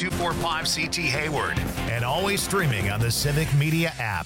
245CT Hayward. And always streaming on the Civic Media app.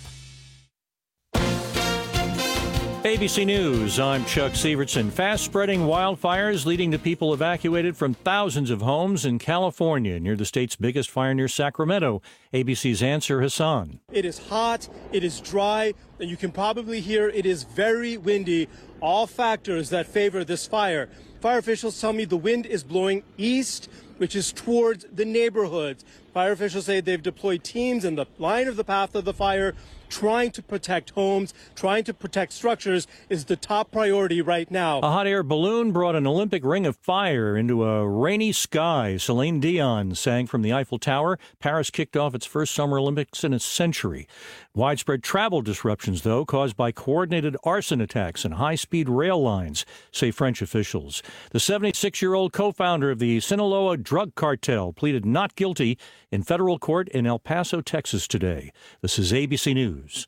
ABC News, I'm Chuck Sievertson. Fast-spreading wildfires leading to people evacuated from thousands of homes in California near the state's biggest fire near Sacramento. ABC's Ansar Hassan. It is hot, it is dry, and you can probably hear it is very windy, all factors that favor this fire. Fire officials tell me the wind is blowing east, which is towards the neighborhoods. Fire officials say they've deployed teams in the line of the path of the fire. Trying to protect homes, trying to protect structures is the top priority right now. A hot air balloon brought an Olympic ring of fire into a rainy sky. Celine Dion sang from the Eiffel Tower. Paris kicked off its first Summer Olympics in a century. Widespread travel disruptions, though, caused by coordinated arson attacks and high-speed rail lines, say French officials. The 76-year-old co-founder of the Sinaloa drug cartel pleaded not guilty in federal court in El Paso, Texas today. This is ABC News.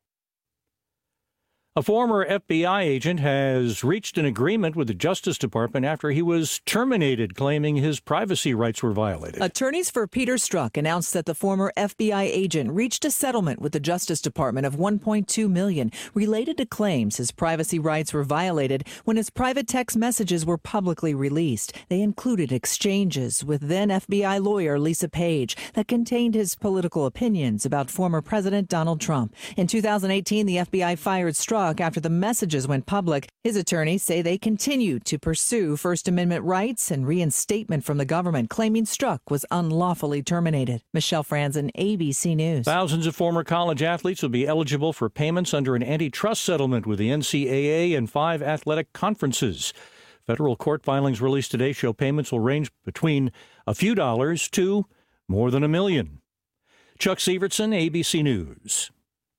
A former FBI agent has reached an agreement with the Justice Department after he was terminated, claiming his privacy rights were violated. Attorneys for Peter Strzok announced that the former FBI agent reached a settlement with the Justice Department of $1.2 million related to claims his privacy rights were violated when his private text messages were publicly released. They included exchanges with then FBI lawyer Lisa Page that contained his political opinions about former President Donald Trump. In 2018, the FBI fired Strzok after the messages went public. His attorneys say they continue to pursue First Amendment rights and reinstatement from the government, claiming Strzok was unlawfully terminated. Michelle Franzen, ABC News. Thousands of former college athletes will be eligible for payments under an antitrust settlement with the NCAA and 5 athletic conferences. Federal court filings released today show payments will range between a few dollars to more than $1 million. Chuck Sievertson, ABC News.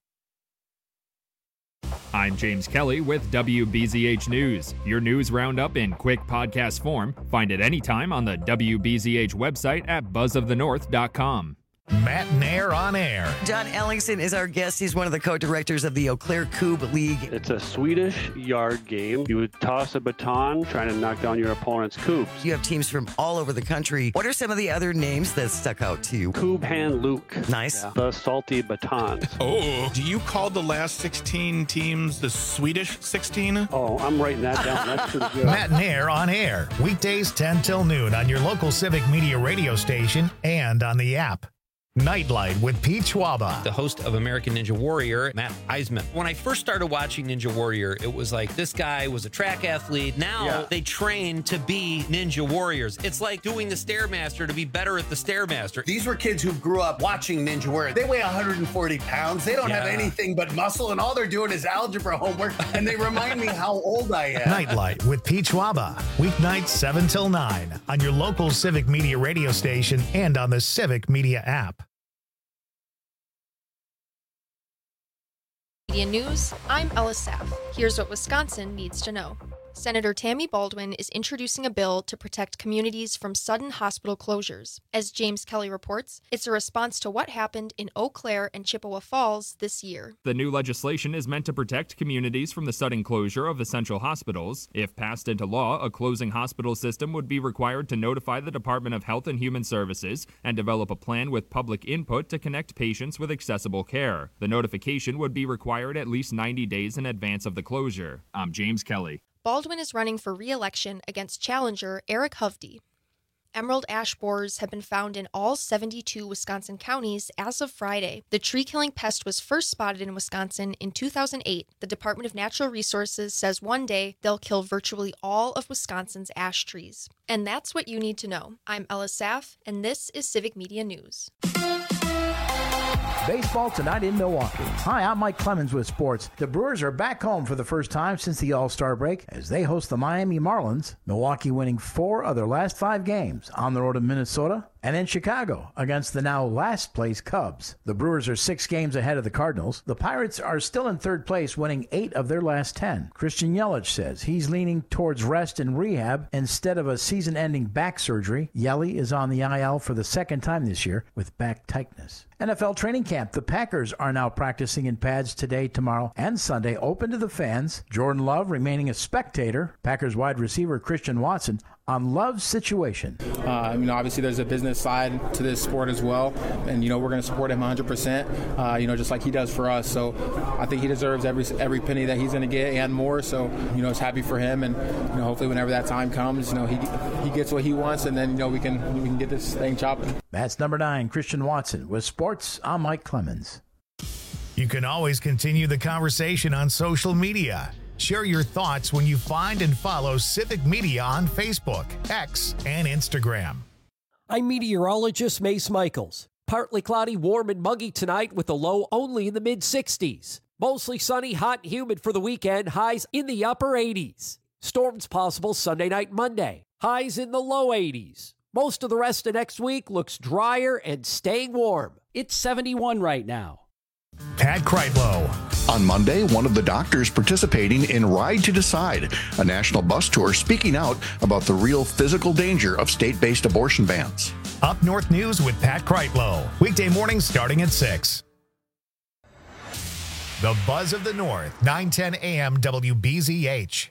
I'm James Kelly with WBZH News. Your news roundup in quick podcast form. Find it anytime on the WBZH website at buzzofthenorth.com. Matt Nair on air. John Ellingson is our guest. He's one of the co-directors of the Eau Claire Coupe League. It's a Swedish yard game. You would toss a baton trying to knock down your opponent's coops. You have teams from all over the country. What are some of the other names that stuck out to you? Coob Hand Luke. Nice. Yeah. The salty batons. Oh, do you call the last 16 teams the Swedish 16? Oh, I'm writing that down. That's pretty good. Matt Nair on air. Weekdays 10 till noon on your local Civic Media radio station and on the app. Nightlight with Pete Schwaba. The host of American Ninja Warrior, Matt Eisman. When I first started watching Ninja Warrior, it was like this guy was a track athlete. Now they train to be Ninja Warriors. It's like doing the Stairmaster to be better at the Stairmaster. These were kids who grew up watching Ninja Warrior. They weigh 140 pounds. They don't have anything but muscle, and all they're doing is algebra homework, and they remind me how old I am. Nightlight with Pete Schwaba. Weeknights 7 till 9 on your local Civic Media radio station and on the Civic Media app. Media News, I'm Ella Saff. Here's what Wisconsin needs to know. Senator Tammy Baldwin is introducing a bill to protect communities from sudden hospital closures. As James Kelly reports, it's a response to what happened in Eau Claire and Chippewa Falls this year. The new legislation is meant to protect communities from the sudden closure of essential hospitals. If passed into law, a closing hospital system would be required to notify the Department of Health and Human Services and develop a plan with public input to connect patients with accessible care. The notification would be required at least 90 days in advance of the closure. I'm James Kelly. Baldwin is running for re-election against challenger Eric Hovde. Emerald ash borers have been found in all 72 Wisconsin counties as of Friday. The tree-killing pest was first spotted in Wisconsin in 2008. The Department of Natural Resources says one day they'll kill virtually all of Wisconsin's ash trees. And that's what you need to know. I'm Ella Saff, and this is Civic Media News. Baseball tonight in Milwaukee. Hi, I'm Mike Clemens with sports. The Brewers are back home for the first time since the All-Star break as they host the Miami Marlins. Milwaukee winning 4 of their last 5 games on the road in Minnesota and in Chicago against the now last-place Cubs. The Brewers are 6 games ahead of the Cardinals. The Pirates are still in third place, winning 8 of their last 10. Christian Yelich says he's leaning towards rest and rehab instead of a season-ending back surgery. Yelly is on the IL for the second time this year with back tightness. NFL training camp. The Packers are now practicing in pads today, tomorrow, and Sunday, open to the fans. Jordan Love remaining a spectator. Packers wide receiver Christian Watson on Love's Situation. Obviously there's a business side to this sport as well, and we're going to support him 100%. Just like he does for us. So I think he deserves every penny that he's going to get and more. So it's happy for him, and hopefully whenever that time comes, he gets what he wants, and then we can get this thing chopping. That's number 9, Christian Watson with sports. I'm Mike Clemens. You can always continue the conversation on social media. Share your thoughts when you find and follow Civic Media on Facebook, X, and Instagram. I'm meteorologist Mace Michaels. Partly cloudy, warm, and muggy tonight with a low only in the mid-60s. Mostly sunny, hot, and humid for the weekend, highs in the upper 80s. Storms possible Sunday night, Monday. Highs in the low 80s. Most of the rest of next week looks drier and staying warm. It's 71 right now. Pat Kreitlow. On Monday, one of the doctors participating in Ride to Decide, a national bus tour speaking out about the real physical danger of state-based abortion bans. Up North News with Pat Kreitlow. Weekday mornings starting at 6. The Buzz of the North, 9:10 a.m. WBZH.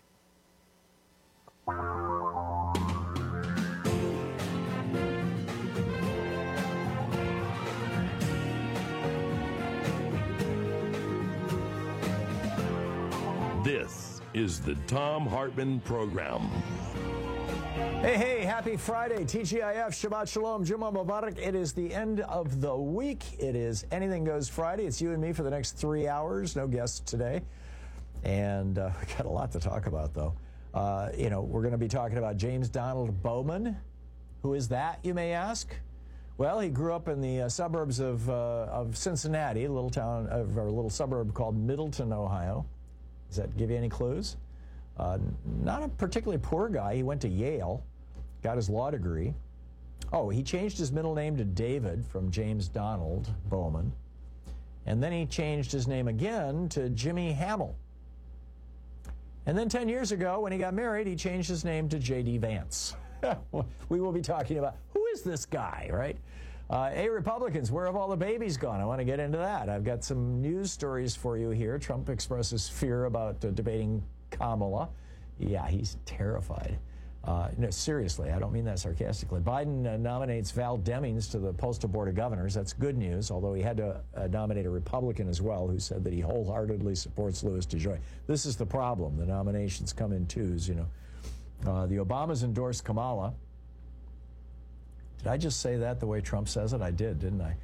This is the Thom Hartmann Program. Hey, happy Friday. TGIF, Shabbat Shalom, Juma Mubarak. It is the end of the week. It is Anything Goes Friday. It's you and me for the next 3 hours. No guests today. And we got a lot to talk about, though. We're going to be talking about James Donald Bowman. Who is that, you may ask? Well, he grew up in the suburbs of Cincinnati, a little suburb called Middleton, Ohio. Does that give you any clues? Not a particularly poor guy. He went to Yale, got his law degree. Oh, he changed his middle name to David from James Donald Bowman. And then he changed his name again to Jimmy Hamill. And then 10 years ago, when he got married, he changed his name to J.D. Vance. We will be talking about, who is this guy, right? Hey, Republicans, where have all the babies gone? I want to get into that. I've got some news stories for you here. Trump expresses fear about debating Kamala. Yeah, he's terrified. No, seriously, I don't mean that sarcastically. Biden nominates Val Demings to the Postal Board of Governors. That's good news, although he had to nominate a Republican as well, who said that he wholeheartedly supports Louis DeJoy. This is the problem. The nominations come in twos, The Obamas endorsed Kamala. Did I just say that the way Trump says it? I did, didn't I?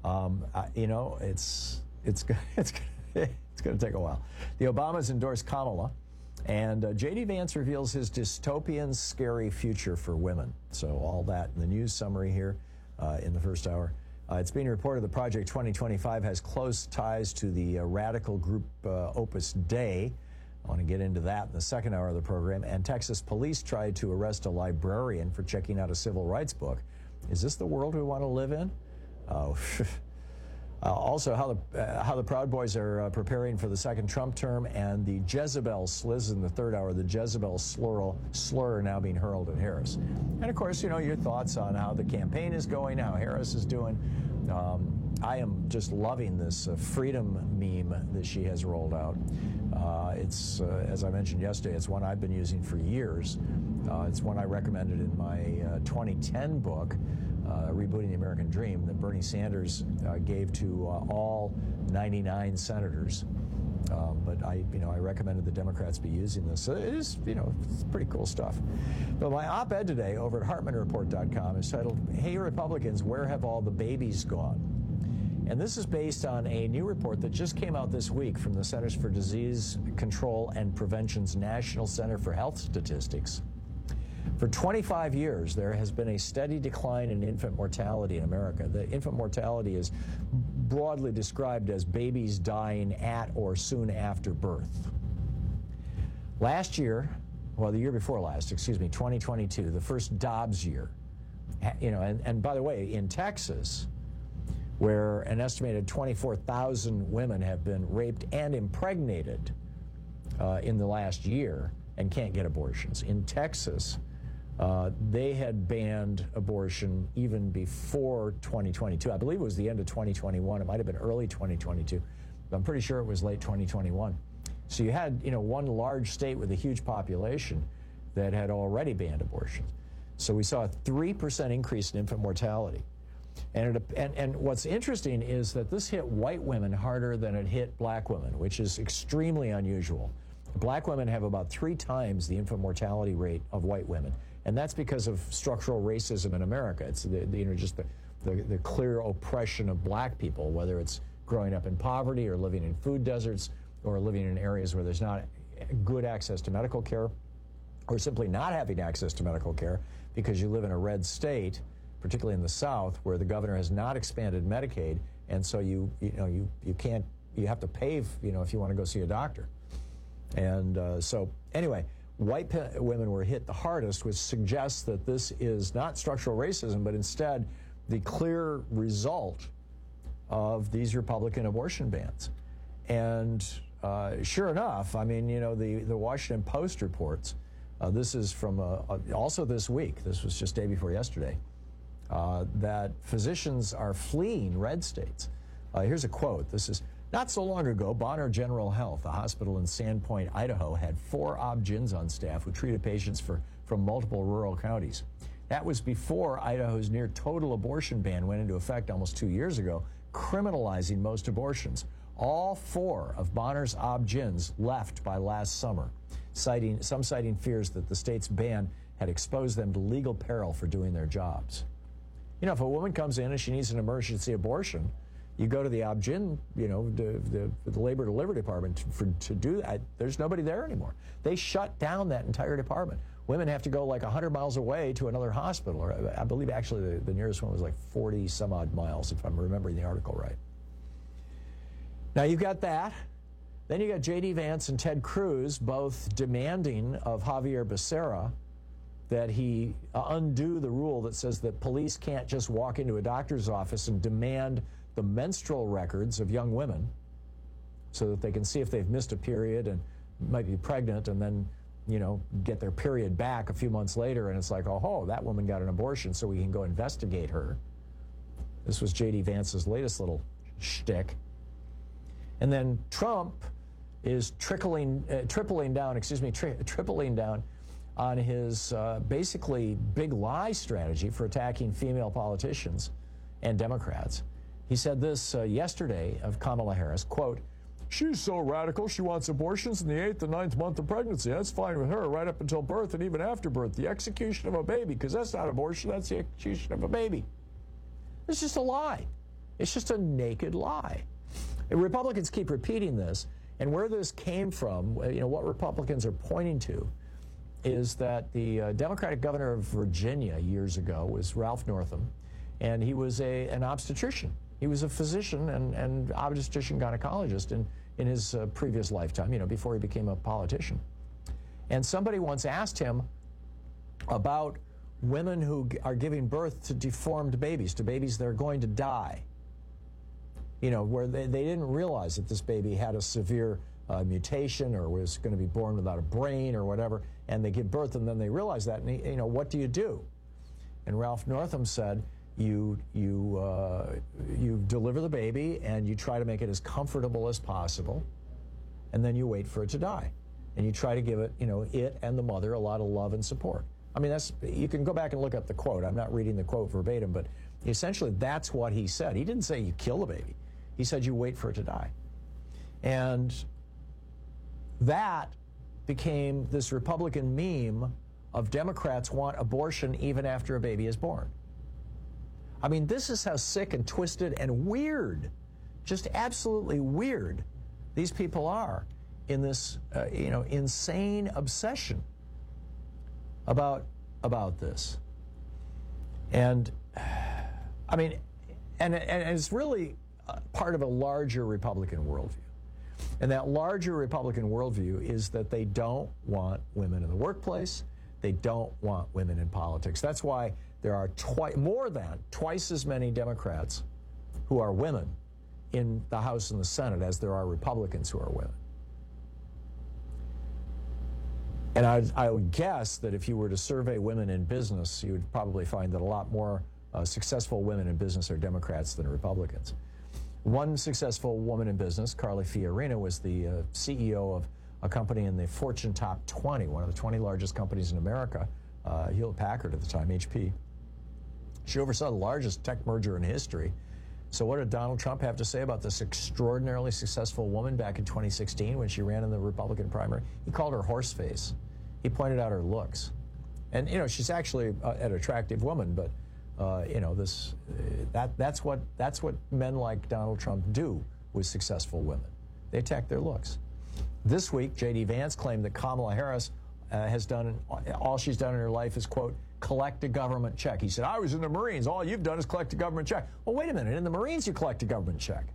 It's going to take a while. The Obamas endorsed Kamala, and J.D. Vance reveals his dystopian, scary future for women. So all that in the news summary here in the first hour. It's being reported that Project 2025 has close ties to the radical group Opus Dei. I want to get into that in the second hour of the program. And Texas police tried to arrest a librarian for checking out a civil rights book. Is this the world we want to live in? Oh, also, how the Proud Boys are preparing for the second Trump term, and the Jezebel sliz in the third hour, the Jezebel slur now being hurled at Harris. And of course, your thoughts on how the campaign is going, how Harris is doing. I am just loving this freedom meme that she has rolled out. It's, as I mentioned yesterday, it's one I've been using for years. It's one I recommended in my 2010 book, Rebooting the American Dream, that Bernie Sanders gave to all 99 senators. But I recommended the Democrats be using this. So it is, it's pretty cool stuff. But my op-ed today over at HartmannReport.com is titled, Hey Republicans, where have all the babies gone? And this is based on a new report that just came out this week from the Centers for Disease Control and Prevention's National Center for Health Statistics. For 25 years, there has been a steady decline in infant mortality in America. The infant mortality is broadly described as babies dying at or soon after birth. Last year, well, the year before last, 2022, the first Dobbs year, and by the way, in Texas, where an estimated 24,000 women have been raped and impregnated in the last year and can't get abortions. In Texas, they had banned abortion even before 2022. I believe it was the end of 2021. It might have been early 2022. But I'm pretty sure it was late 2021. So you had, one large state with a huge population that had already banned abortions. So we saw a 3% increase in infant mortality. And what's interesting is that this hit white women harder than it hit black women, which is extremely unusual. Black women have about 3 times the infant mortality rate of white women, and that's because of structural racism in America. It's just the clear oppression of black people, whether it's growing up in poverty or living in food deserts or living in areas where there's not good access to medical care, or simply not having access to medical care because you live in a red state, particularly in the South, where the governor has not expanded Medicaid, and so you have to pay if you want to go see a doctor. And so anyway, white women were hit the hardest, which suggests that this is not structural racism, but instead the clear result of these Republican abortion bans. And sure enough, I mean, the Washington Post reports, this is from also this week, this was just day before yesterday, that physicians are fleeing red states. Here's a quote. This is, "Not so long ago, Bonner General Health, a hospital in Sandpoint, Idaho, had 4 ob-gyns on staff who treated patients from multiple rural counties. That was before Idaho's near total abortion ban went into effect almost 2 years ago, criminalizing most abortions. All 4 of Bonner's ob-gyns left by last summer, citing fears that the state's ban had exposed them to legal peril for doing their jobs." If a woman comes in and she needs an emergency abortion, you go to the ob-gyn, the labor delivery department to do that. There's nobody there anymore. They shut down that entire department. Women have to go like 100 miles away to another hospital, or I believe actually the nearest one was like 40 some odd miles, if I'm remembering the article right. Now you've got that. Then you got J.D. Vance and Ted Cruz both demanding of Javier Becerra that he undo the rule that says that police can't just walk into a doctor's office and demand the menstrual records of young women so that they can see if they've missed a period and might be pregnant, and then, get their period back a few months later, and it's like, oh, that woman got an abortion, so we can go investigate her. This was J.D. Vance's latest little shtick. And then Trump is tripling down on his basically big lie strategy for attacking female politicians and Democrats. He said this yesterday of Kamala Harris, quote, "She's so radical she wants abortions in the 8th and 9th month of pregnancy. That's fine with her right up until birth and even after birth. The execution of a baby, because that's not abortion, that's the execution of a baby." It's just a lie. It's just a naked lie. And Republicans keep repeating this, and where this came from, what Republicans are pointing to is that the Democratic governor of Virginia years ago was Ralph Northam, and he was an obstetrician. He was a physician and obstetrician gynecologist in his previous lifetime, before he became a politician. And somebody once asked him about women who are giving birth to deformed babies, to babies that are going to die, where they didn't realize that this baby had a severe mutation or was going to be born without a brain or whatever, and they give birth and then they realize that, and what do you do? And Ralph Northam said, you deliver the baby and you try to make it as comfortable as possible, and then you wait for it to die, and you try to give it, it and the mother, a lot of love and support. I mean, you can go back and look up the quote. I'm not reading the quote verbatim, but essentially that's what he said. He didn't say you kill the baby. He said you wait for it to die. And that became this Republican meme of Democrats want abortion even after a baby is born. I mean, this is how sick and twisted and weird, just absolutely weird, these people are in this, insane obsession about this. And, I mean, and it's really part of a larger Republican worldview. And that larger Republican worldview is that they don't want women in the workplace. They don't want women in politics. That's why there are more than twice as many Democrats who are women in the House and the Senate as there are Republicans who are women. And I would guess that if you were to survey women in business, you would probably find that a lot more successful women in business are Democrats than Republicans. One successful woman in business, Carly Fiorina, was the CEO of a company in the Fortune Top 20, one of the 20 largest companies in America, Hewlett-Packard at the time, HP. She oversaw the largest tech merger in history. So what did Donald Trump have to say about this extraordinarily successful woman back in 2016 when she ran in the Republican primary? He called her horseface. He pointed out her looks. And, she's actually an attractive woman, but, that's what men like Donald Trump do with successful women. They attack their looks. This week, J.D. Vance claimed that Kamala Harris has done, all she's done in her life is, quote, collect a government check. He said, I was in the Marines. All you've done is collect a government check. Well, wait a minute. In the Marines, you collect a government check.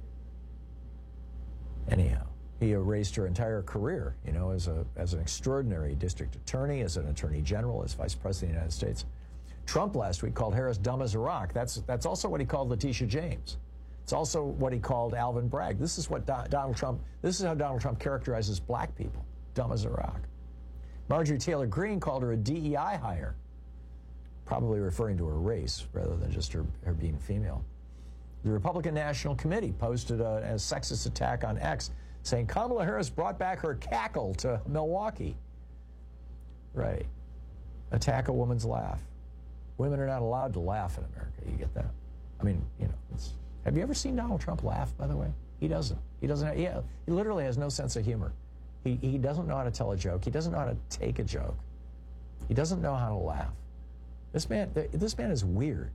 Anyhow, he erased her entire career, as an extraordinary district attorney, as an attorney general, as vice president of the United States. Trump last week called Harris dumb as a rock. That's also what he called Letitia James. It's also what he called Alvin Bragg. This is what Donald Trump characterizes black people, dumb as a rock. Marjorie Taylor Greene called her a DEI hire, probably referring to her race rather than just her being female. The Republican National Committee posted a sexist attack on X, saying Kamala Harris brought back her cackle to Milwaukee. Right. Attack a woman's laugh. Women are not allowed to laugh in America. You get that? I mean, have you ever seen Donald Trump laugh, by the way? He doesn't. He literally has no sense of humor. He doesn't know how to tell a joke. He doesn't know how to take a joke. He doesn't know how to laugh. This man is weird.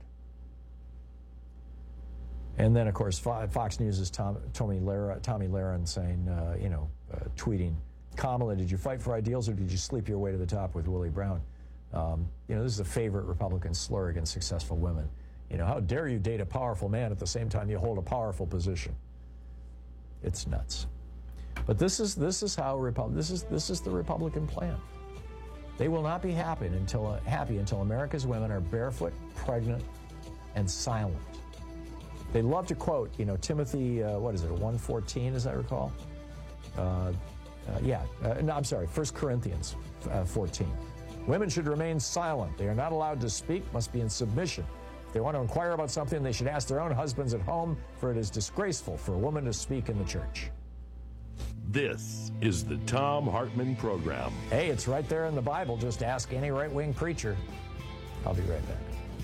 And then, of course, Fox News' Tommy Lahren saying, tweeting, Kamala, did you fight for ideals or did you sleep your way to the top with Willie Brown? This is a favorite Republican slur against successful women. How dare you date a powerful man at the same time you hold a powerful position? It's nuts. But this is the Republican plan. They will not be happy until America's women are barefoot, pregnant, and silent. They love to quote, Timothy, 1:14, as I recall? 1 Corinthians 14. Women should remain silent. They are not allowed to speak, must be in submission. If they want to inquire about something, they should ask their own husbands at home, for it is disgraceful for a woman to speak in the church. This is the Thom Hartmann Program. Hey, it's right there in the Bible. Just ask any right-wing preacher. I'll be right back.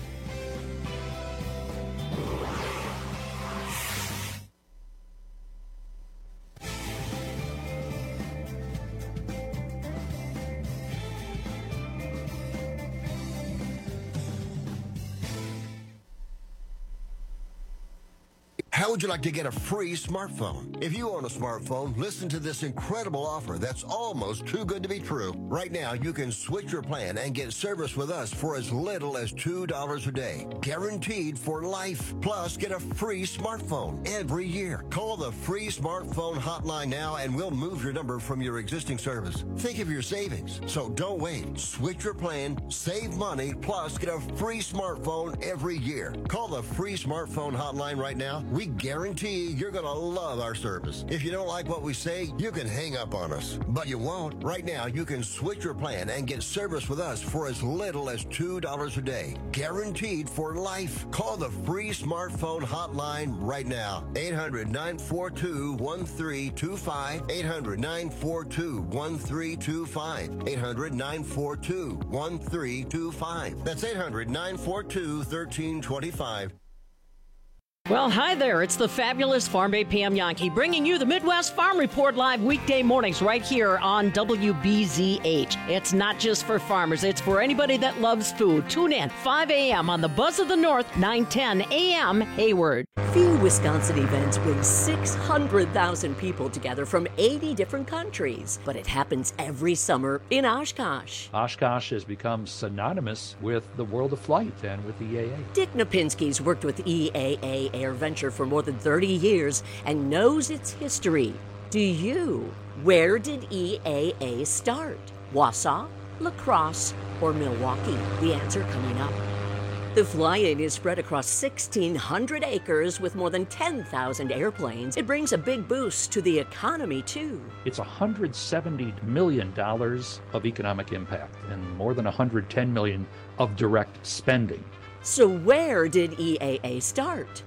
How would you like to get a free smartphone? If you own a smartphone, listen to this incredible offer that's almost too good to be true. Right now, you can switch your plan and get service with us for as little as $2 a day. Guaranteed for life. Plus, get a free smartphone every year. Call the free smartphone hotline now and we'll move your number from your existing service. Think of your savings. So don't wait. Switch your plan, save money, plus get a free smartphone every year. Call the free smartphone hotline right now. We guarantee you're going to love our service. If you don't like what we say, you can hang up on us. But you won't. Right now, you can switch your plan and get service with us for as little as $2 a day. Guaranteed for life. Call the free smartphone hotline right now. 800-942-1325. 800-942-1325. 800-942-1325. That's 800-942-1325. Well, hi there. It's the fabulous Farm Babe Pam Yankee bringing you the Midwest Farm Report live weekday mornings right here on WBZH. It's not just for farmers. It's for anybody that loves food. Tune in 5 a.m. on the Buzz of the North, 9:10 a.m. Hayward. Few Wisconsin events bring 600,000 people together from 80 different countries. But it happens every summer in Oshkosh. Oshkosh has become synonymous with the world of flight and with EAA. Dick Napinski's worked with EAA Air Venture for more than 30 years and knows its history. Do you? Where did EAA start? Wausau, La Crosse, or Milwaukee? The answer coming up. The fly-in is spread across 1,600 acres with more than 10,000 airplanes. It brings a big boost to the economy, too. It's $170 million of economic impact and more than $110 million of direct spending. So where did EAA start?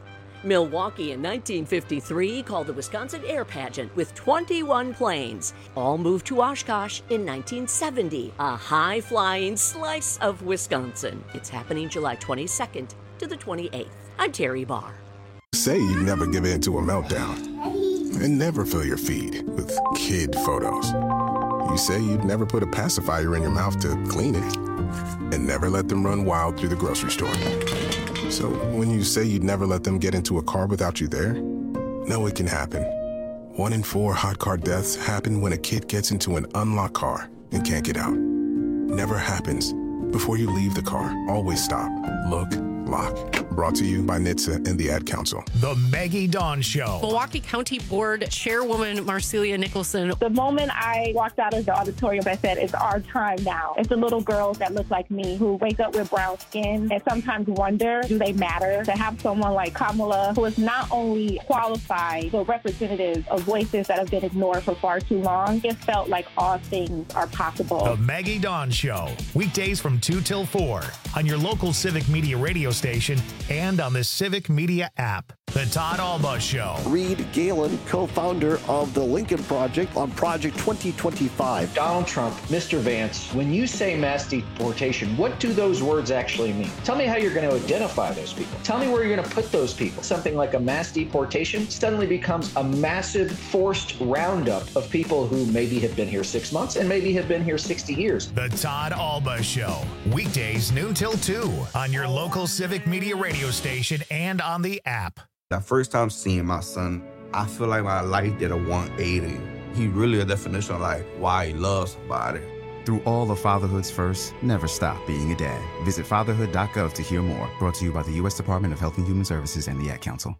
Milwaukee in 1953 called the Wisconsin Air Pageant with 21 planes. All moved to Oshkosh in 1970, a high-flying slice of Wisconsin. It's happening July 22nd to the 28th. I'm Terry Barr. Say you never give in to a meltdown and never fill your feed with kid photos. You say you'd never put a pacifier in your mouth to clean it and never let them run wild through the grocery store. So when you say you'd never let them get into a car without you there, know it can happen. 1 in 4 hot car deaths happen when a kid gets into an unlocked car and can't get out. Never happens. Before you leave the car, always stop, look, lock. Brought to you by NHTSA and the Ad Council. The Maggie Dawn Show. Milwaukee County Board Chairwoman Marcelia Nicholson. The moment I walked out of the auditorium, I said, it's our time now. It's the little girls that look like me who wake up with brown skin and sometimes wonder, do they matter? To have someone like Kamala, who is not only qualified, but representative of voices that have been ignored for far too long, it felt like all things are possible. The Maggie Dawn Show. Weekdays from 2 till 4 on your local Civic Media radio station and on the Civic Media app. The Todd Alba Show. Reed Galen, co-founder of the Lincoln Project on Project 2025. Donald Trump, Mr. Vance, when you say mass deportation, what do those words actually mean? Tell me how you're going to identify those people. Tell me where you're going to put those people. Something like a mass deportation suddenly becomes a massive forced roundup of people who maybe have been here 6 months and maybe have been here 60 years. The Todd Alba Show. Weekdays noon till 2 on your local Civic Media radio station and on the app. The first time seeing my son, I feel like my life did a 180. He really a definition of like why he loves somebody. Through all of fatherhood's first, never stop being a dad. Visit fatherhood.gov to hear more. Brought to you by the U.S. Department of Health and Human Services and the Ad Council.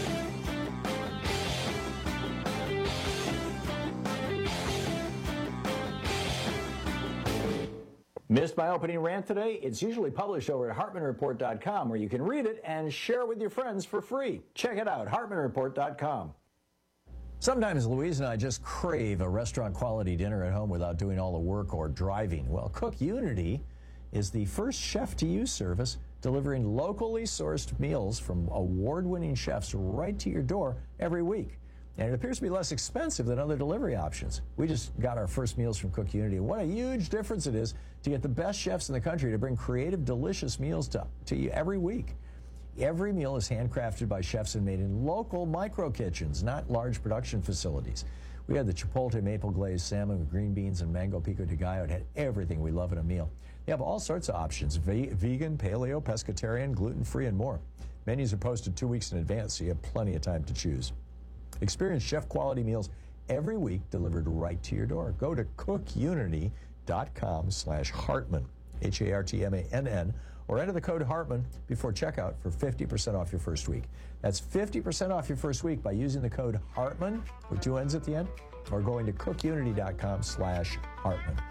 Missed my opening rant today? It's usually published over at HartmanReport.com, where you can read it and share it with your friends for free. Check it out, HartmanReport.com. Sometimes Louise and I just crave a restaurant-quality dinner at home without doing all the work or driving. Well, Cook Unity is the first chef-to-you service delivering locally sourced meals from award-winning chefs right to your door every week. And it appears to be less expensive than other delivery options. We just got our first meals from Cook Unity. What a huge difference it is to get the best chefs in the country to bring creative, delicious meals to you every week. Every meal is handcrafted by chefs and made in local micro kitchens, not large production facilities. We had the chipotle maple glazed salmon with green beans and mango pico de gallo. It had everything we love in a meal. They have all sorts of options: vegan, paleo, pescatarian, gluten-free, and more. Menus are posted 2 weeks in advance, so you have plenty of time to choose. Experience chef-quality meals every week delivered right to your door. Go to cookunity.com/Hartman, Hartmann, or enter the code Hartman before checkout for 50% off your first week. That's 50% off your first week by using the code Hartman with 2 N's at the end, or going to cookunity.com/Hartman.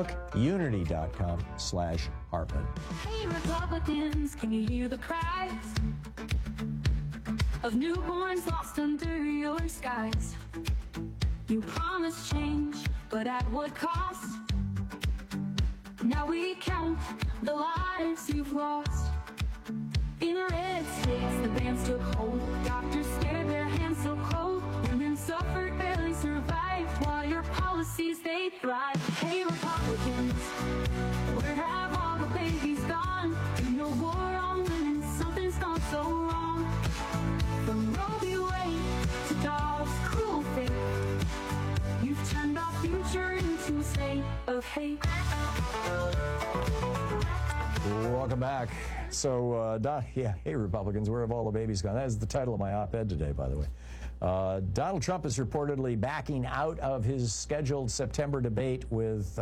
Cookunity.com/Hartman. Hey, Republicans, can you hear the cries of newborns lost under your skies? You promised change, but at what cost? Now we count the lives you've lost. In red states, the bans took hold. Doctors scared, their hands so cold. Women suffered, barely survived, while your policies, they thrive. Hey, Republicans, where have all the babies gone? You know war on women, something's gone so wrong. From Roe v. Wade to Dobbs' cruel fate, you've turned our future into a state of hate. Welcome back. So, hey, Republicans, where have all the babies gone? That is the title of my op-ed today, by the way. Donald Trump is reportedly backing out of his scheduled September debate with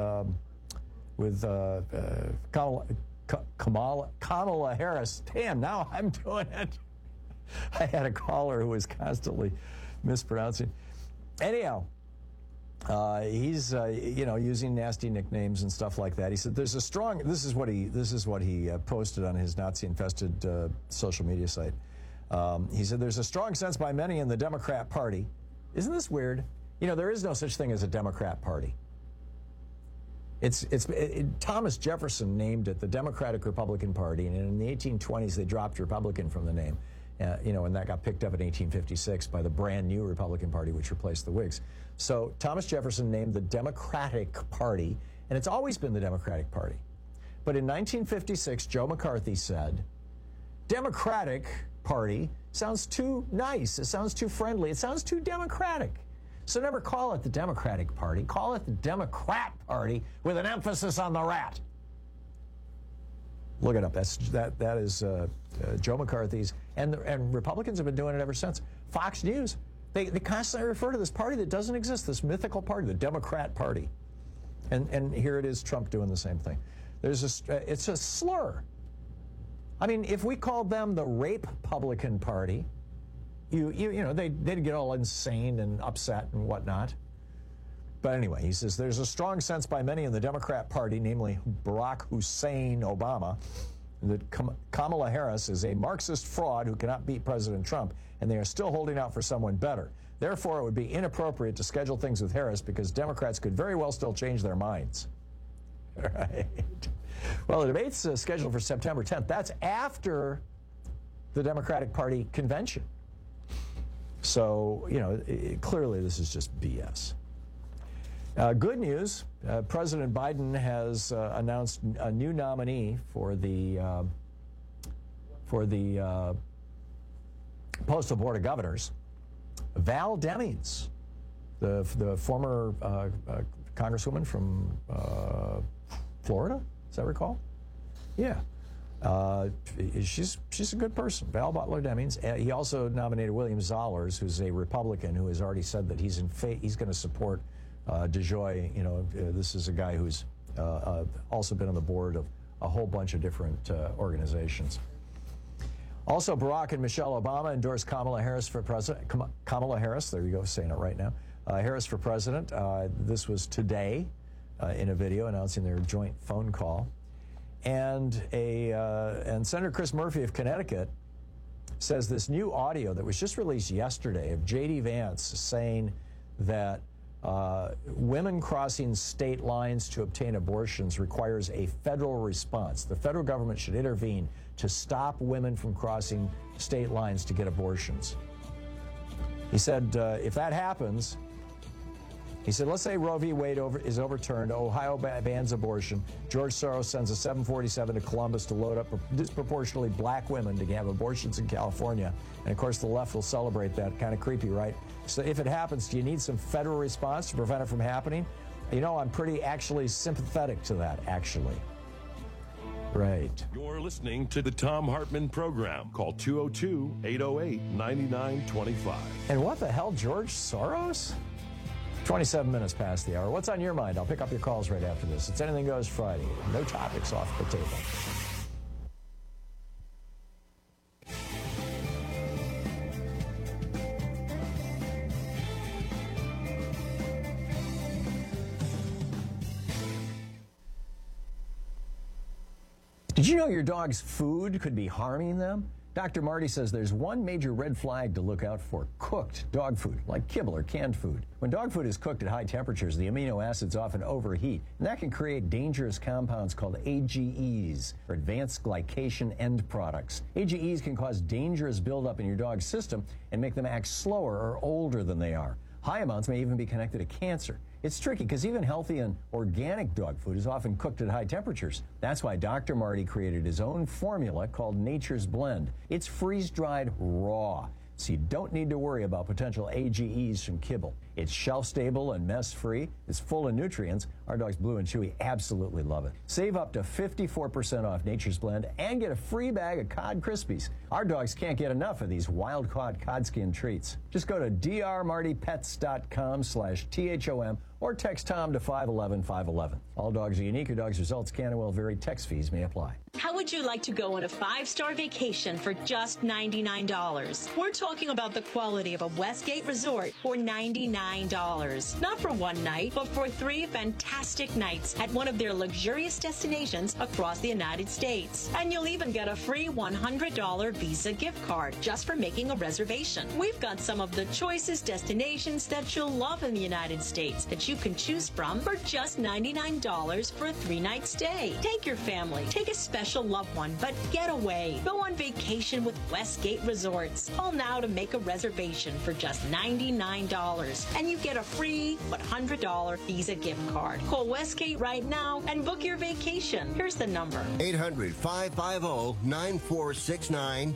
Kamala Harris. Damn, now I'm doing it. I had a caller who was constantly mispronouncing. Anyhow, he's using nasty nicknames and stuff like that. He said there's a strong. This is what he posted on his Nazi-infested social media site. He said there's a strong sense by many in the Democrat Party. Isn't this weird? You know, there is no such thing as a Democrat Party. Thomas Jefferson named it the Democratic Republican Party, and in the 1820s they dropped Republican from the name, And that got picked up in 1856 by the brand new Republican Party, which replaced the Whigs. So Thomas Jefferson named the Democratic Party, and it's always been the Democratic Party. But in 1956, Joe McCarthy said, Democratic Party sounds too nice. It sounds too friendly. It sounds too democratic. So never call it the Democratic Party. Call it the Democrat Party with an emphasis on the rat. Look it up. That is Joe McCarthy's, and Republicans have been doing it ever since. Fox News, they constantly refer to this party that doesn't exist, this mythical party, the Democrat Party, and here it is, Trump doing the same thing. It's a slur. I mean, if we called them the Rape-Publican Party, they'd get all insane and upset and whatnot. But anyway, he says, there's a strong sense by many in the Democrat Party, namely Barack Hussein Obama, that Kamala Harris is a Marxist fraud who cannot beat President Trump, and they are still holding out for someone better. Therefore, it would be inappropriate to schedule things with Harris because Democrats could very well still change their minds. Right. Well, the debate's scheduled for September 10th. That's after the Democratic Party convention. So, clearly this is just BS. Good news, President Biden has announced a new nominee for the Postal Board of Governors, Val Demings, the former congresswoman from Florida, does that recall? Yeah. She's a good person, Val Butler Demings. He also nominated William Zollars, who's a Republican who has already said that he's going to support DeJoy. This is a guy who's also been on the board of a whole bunch of different organizations. Also, Barack and Michelle Obama endorsed Kamala Harris for president. Kamala Harris, there you go, saying it right now. Harris for president. This was today in a video announcing their joint phone call. And Senator Chris Murphy of Connecticut says this new audio that was just released yesterday of J.D. Vance saying that women crossing state lines to obtain abortions requires a federal response. The federal government should intervene to stop women from crossing state lines to get abortions. He said, if that happens, he said, let's say Roe v. Wade is overturned, Ohio bans abortion, George Soros sends a 747 to Columbus to load up disproportionately black women to have abortions in California. And of course, the left will celebrate that. Kind of creepy, right? So if it happens, do you need some federal response to prevent it from happening? I'm pretty actually sympathetic to that, actually. Right. You're listening to the Thom Hartmann Program. Call 202-808-9925. And what the hell, George Soros? 27 minutes past the hour. What's on your mind? I'll pick up your calls right after this. It's Anything Goes Friday. No topics off the table. Did you know your dog's food could be harming them? Dr. Marty says there's one major red flag to look out for: cooked dog food, like kibble or canned food. When dog food is cooked at high temperatures, the amino acids often overheat, and that can create dangerous compounds called AGEs, or advanced glycation end products. AGEs can cause dangerous buildup in your dog's system and make them act slower or older than they are. High amounts may even be connected to cancer. It's tricky because even healthy and organic dog food is often cooked at high temperatures. That's why Dr. Marty created his own formula called Nature's Blend. It's freeze-dried raw, so you don't need to worry about potential AGEs from kibble. It's shelf-stable and mess-free. It's full of nutrients. Our dogs Blue and Chewy absolutely love it. Save up to 54% off Nature's Blend and get a free bag of Cod Krispies. Our dogs can't get enough of these wild-caught cod skin treats. Just go to drmartypets.com/THOM or text Tom to 511-511. All dogs are unique. Your dog's results can and will vary. Text fees may apply. How would you like to go on a 5-star vacation for just $99? We're talking about the quality of a Westgate resort for $99. Not for one night, but for 3 fantastic nights at one of their luxurious destinations across the United States. And you'll even get a free $100 Visa gift card just for making a reservation. We've got some of the choicest destinations that you'll love in the United States that you can choose from for just $99 for a 3-night stay. Take your family, take a special loved one, but get away. Go on on vacation with Westgate Resorts. Call now to make a reservation for just $99, and you get a free $100 Visa gift card. Call Westgate right now and book your vacation. Here's the number. 800-550-9469.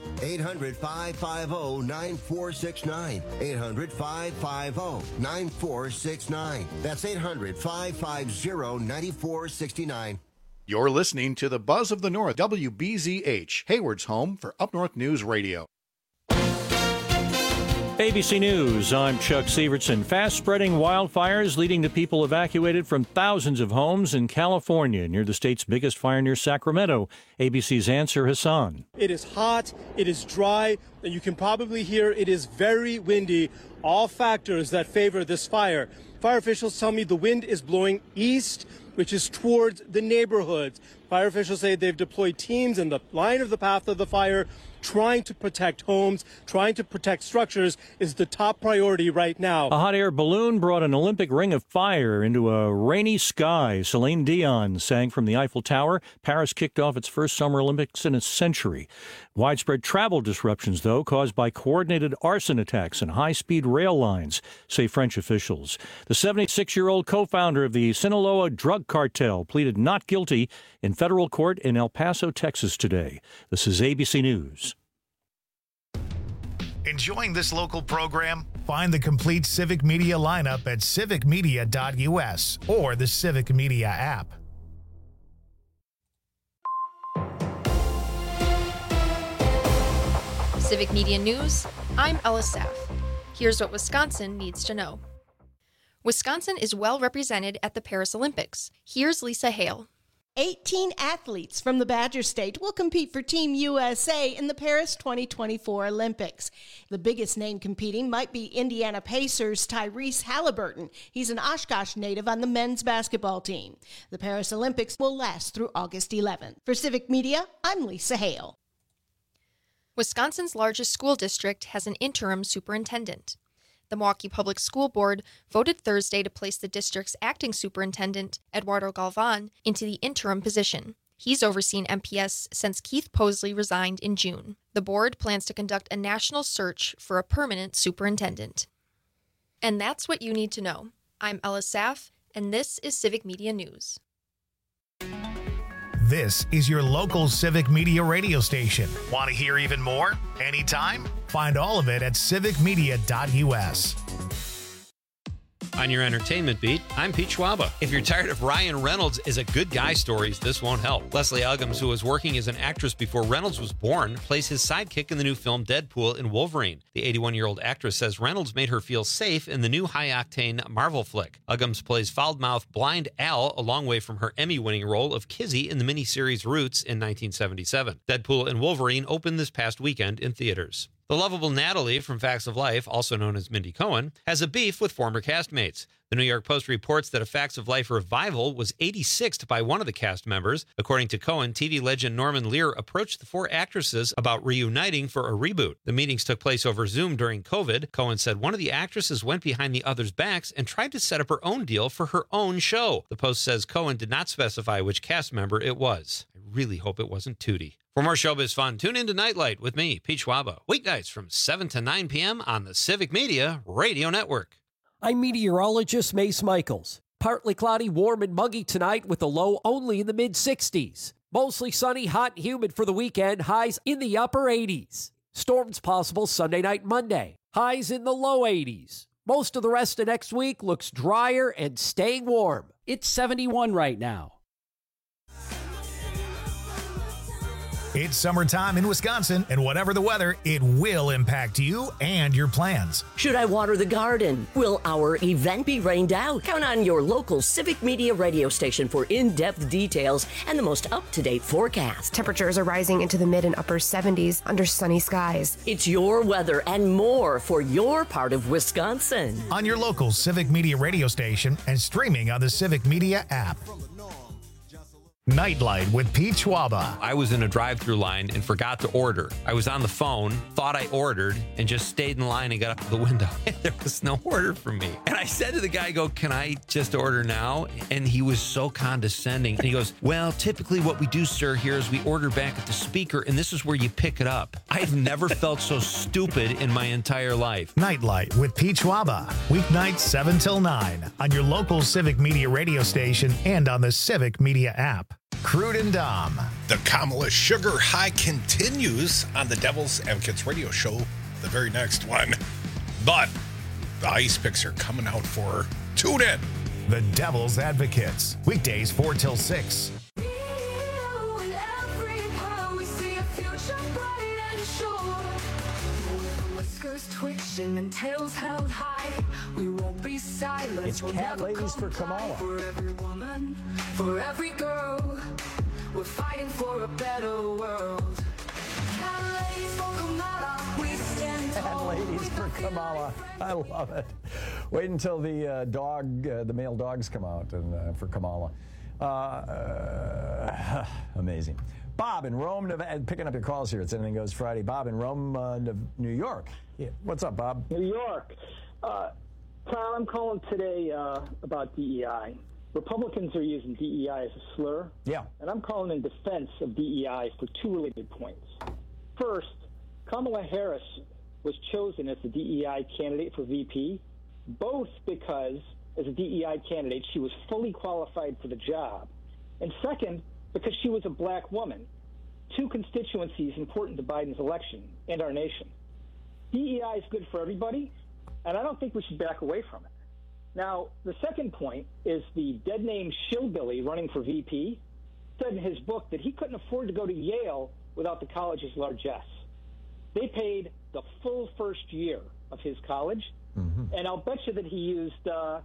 800-550-9469. 800-550-9469. That's 800-550-9469. You're listening to the Buzz of the North, WBZH, Hayward's home for Up North News Radio. ABC News, I'm Chuck Severson. Fast-spreading wildfires leading to people evacuated from thousands of homes in California near the state's biggest fire near Sacramento. ABC's Answer Hassan. It is hot, it is dry, and you can probably hear it is very windy, all factors that favor this fire. Fire officials tell me the wind is blowing east, which is towards the neighborhoods. Fire officials say they've deployed teams in the line of the path of the fire. Trying to protect homes, trying to protect structures is the top priority right now. A hot air balloon brought an Olympic ring of fire into a rainy sky. Celine Dion sang from the Eiffel Tower. Paris kicked off its first Summer Olympics in a century. Widespread travel disruptions, though, caused by coordinated arson attacks and high-speed rail lines, say French officials. The 76-year-old co-founder of the Sinaloa drug cartel pleaded not guilty in federal court in El Paso, Texas today. This is ABC News. Enjoying this local program? Find the complete Civic Media lineup at civicmedia.us or the Civic Media app. Civic Media News, I'm Ella Saff. Here's what Wisconsin needs to know. Wisconsin is well represented at the Paris Olympics. Here's Lisa Hale. 18 athletes from the Badger State will compete for Team USA in the Paris 2024 Olympics. The biggest name competing might be Indiana Pacers' Tyrese Halliburton. He's an Oshkosh native on the men's basketball team. The Paris Olympics will last through August 11th. For Civic Media, I'm Lisa Hale. Wisconsin's largest school district has an interim superintendent. The Milwaukee Public School Board voted Thursday to place the district's acting superintendent, Eduardo Galvan, into the interim position. He's overseen MPS since Keith Posley resigned in June. The board plans to conduct a national search for a permanent superintendent. And that's what you need to know. I'm Ella Saff, and this is Civic Media News. This is your local Civic Media radio station. Want to hear even more? Anytime? Find all of it at civicmedia.us. On your entertainment beat, I'm Pete Schwaba. If you're tired of Ryan Reynolds as a good guy stories, this won't help. Leslie Uggams, who was working as an actress before Reynolds was born, plays his sidekick in the new film Deadpool and Wolverine. The 81-year-old actress says Reynolds made her feel safe in the new high-octane Marvel flick. Uggams plays foul-mouthed blind Al a long way from her Emmy-winning role of Kizzy in the miniseries Roots in 1977. Deadpool and Wolverine opened this past weekend in theaters. The lovable Natalie from Facts of Life, also known as Mindy Cohen, has a beef with former castmates. The New York Post reports that a Facts of Life revival was 86'd by one of the cast members. According to Cohen, TV legend Norman Lear approached the four actresses about reuniting for a reboot. The meetings took place over Zoom during COVID. Cohen said one of the actresses went behind the other's backs and tried to set up her own deal for her own show. The Post says Cohen did not specify which cast member it was. I really hope it wasn't Tootie. For more showbiz fun, tune into Nightlight with me, Pete Schwaba, weeknights from 7 to 9 p.m. on the Civic Media Radio Network. I'm meteorologist Mace Michaels. Partly cloudy, warm and muggy tonight with a low only in the mid-60s. Mostly sunny, hot and humid for the weekend, highs in the upper 80s. Storms possible Sunday night, Monday. Highs in the low 80s. Most of the rest of next week looks drier and staying warm. It's 71 right now. It's summertime in Wisconsin, and whatever the weather, it will impact you and your plans. Should I water the garden? Will our event be rained out? Count on your local Civic Media radio station for in-depth details and the most up-to-date forecast. Temperatures are rising into the mid and upper 70s under sunny skies. It's your weather and more for your part of Wisconsin. On your local Civic Media radio station and streaming on the Civic Media app. Nightlight with Pete Schwaba. I was in a drive-through line and forgot to order. I was on the phone, thought I ordered, and just stayed in line and got up to the window. There was no order for me. And I said to the guy, can I just order now? And he was so condescending. And he goes, well, typically what we do, sir, here is we order back at the speaker, and this is where you pick it up. I've never felt so stupid in my entire life. Nightlight with Pete Schwaba. Weeknights 7 till 9 on your local Civic Media radio station and on the Civic Media app. Crude and Dom. The Kamala sugar high continues on the Devil's Advocates radio show, the very next one. But the ice picks are coming out for her. Tune in. The Devil's Advocates. Weekdays 4 till 6. Twitching and tails held high. We won't be silent. It's Cat Ladies for Kamala. For every woman, for every girl, we're fighting for a better world. Cat Ladies for Kamala. We stand tall. Cat Ladies for Kamala. I love it. Wait until the male dogs come out and for Kamala. Amazing. Bob in Rome, Nevada, picking up your calls here. It's Anything Goes Friday. Bob in Rome, New York. Yeah. What's up, Bob? New York. Tom, I'm calling today about DEI. Republicans are using DEI as a slur. Yeah. And I'm calling in defense of DEI for two related points. First, Kamala Harris was chosen as the DEI candidate for VP, both because, as a DEI candidate, she was fully qualified for the job. And second, because she was a black woman, two constituencies important to Biden's election and our nation. DEI is good for everybody, and I don't think we should back away from it. Now, the second point is the dead-name Shillbilly running for VP said in his book that he couldn't afford to go to Yale without the college's largesse. They paid the full first year of his college, and I'll bet you that he used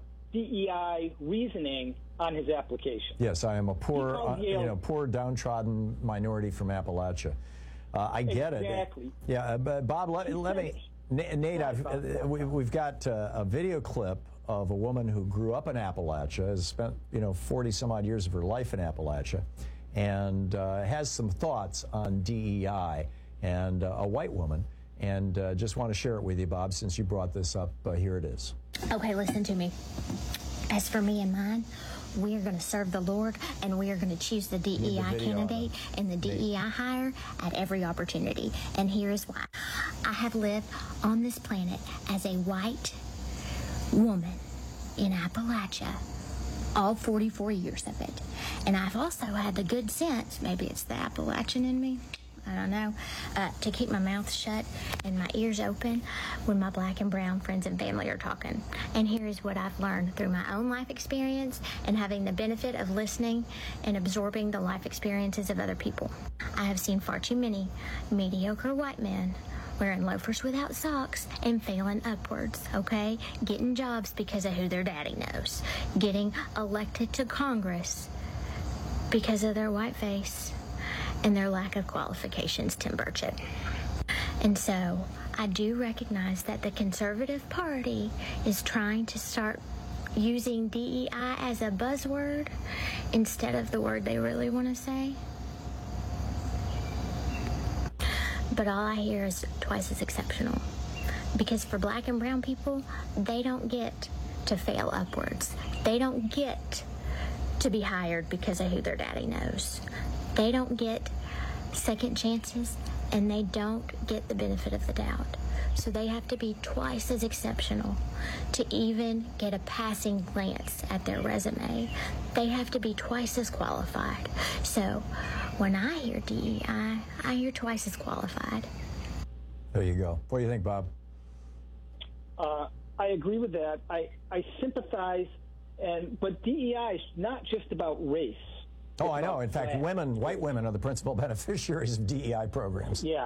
DEI reasoning on his application. Yes, I am a poor downtrodden minority from Appalachia. I get it. Exactly. Yeah, but Bob, let me, Nate, we've got a video clip of a woman who grew up in Appalachia, has spent 40 some odd years of her life in Appalachia, and has some thoughts on DEI, and a white woman. And just want to share it with you, Bob, since you brought this up. Here it is. Okay, listen to me. As for me and mine, we are going to serve the Lord, and we are going to choose the DEI candidate and the DEI hire at every opportunity. And here is why. I have lived on this planet as a white woman in Appalachia all 44 years of it. And I've also had the good sense, maybe it's the Appalachian in me, I don't know, to keep my mouth shut and my ears open when my black and brown friends and family are talking. And here is what I've learned through my own life experience and having the benefit of listening and absorbing the life experiences of other people. I have seen far too many mediocre white men wearing loafers without socks and failing upwards, okay? Getting jobs because of who their daddy knows. Getting elected to Congress because of their white face and their lack of qualifications, Tim Burchett. And so I do recognize that the Conservative Party is trying to start using DEI as a buzzword instead of the word they really want to say. But all I hear is twice as exceptional. Because for black and brown people, they don't get to fail upwards. They don't get to be hired because of who their daddy knows. They don't get second chances, and they don't get the benefit of the doubt. So they have to be twice as exceptional to even get a passing glance at their resume. They have to be twice as qualified. So when I hear DEI, I hear twice as qualified. There you go. What do you think, Bob? I agree with that. I sympathize, but DEI is not just about race. Oh, I know. In fact, white women are the principal beneficiaries of DEI programs. Yeah.